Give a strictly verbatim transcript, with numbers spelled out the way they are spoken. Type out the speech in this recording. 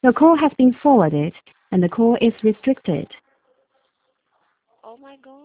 The call has been forwarded and the call is restricted.